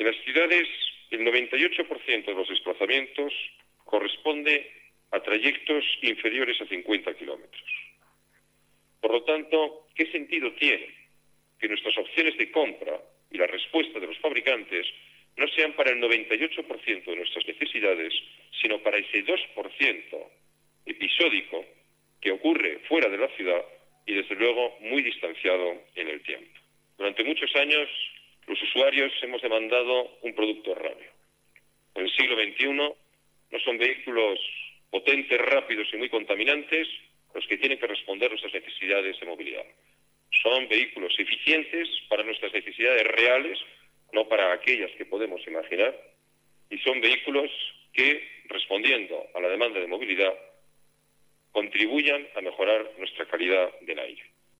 En las ciudades, el 98% de los desplazamientos corresponde a trayectos inferiores a 50 kilómetros. Por lo tanto, ¿qué sentido tiene que nuestras opciones de compra y la respuesta de los fabricantes no sean para el 98% de nuestras necesidades, sino para ese 2% episódico que ocurre fuera de la ciudad y, desde luego, muy distanciado en el tiempo? Durante muchos años, los usuarios hemos demandado un producto erróneo. En el siglo XXI no son vehículos potentes, rápidos y muy contaminantes los que tienen que responder a nuestras necesidades de movilidad. Son vehículos eficientes para nuestras necesidades reales, no para aquellas que podemos imaginar, y son vehículos que, respondiendo a la demanda de movilidad, contribuyan a mejorar nuestra calidad del aire.